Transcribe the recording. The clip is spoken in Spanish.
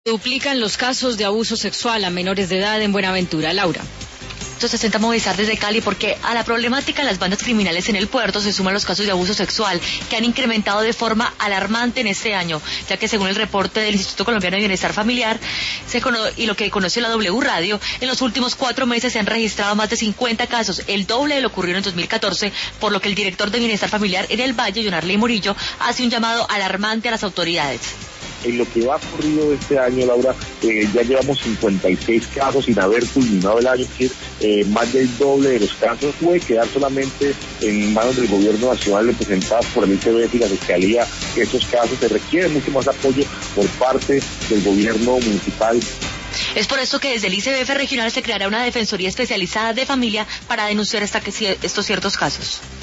Duplican los casos de abuso sexual a menores de edad en Buenaventura. Laura. 60 Movistar desde Cali, porque a la problemática de las bandas criminales en el puerto se suman los casos de abuso sexual que han incrementado de forma alarmante en este año, ya que según el reporte del Instituto Colombiano de Bienestar Familiar y lo que conoce la W Radio, en los últimos 4 meses se han registrado más de 50 casos, el doble de lo ocurrido en 2014, por lo que el director de Bienestar Familiar en el Valle, John Arley Murillo, hace un llamado alarmante a las autoridades. En lo que va ocurrido este año, Laura, ya llevamos 56 casos sin haber culminado el año, es decir, más del doble de los casos. Puede quedar solamente en manos del gobierno nacional, representados por el ICBF y la Fiscalía, estos casos. Se requiere mucho más apoyo por parte del gobierno municipal. Es por eso que desde el ICBF regional se creará una defensoría especializada de familia para denunciar estos ciertos casos.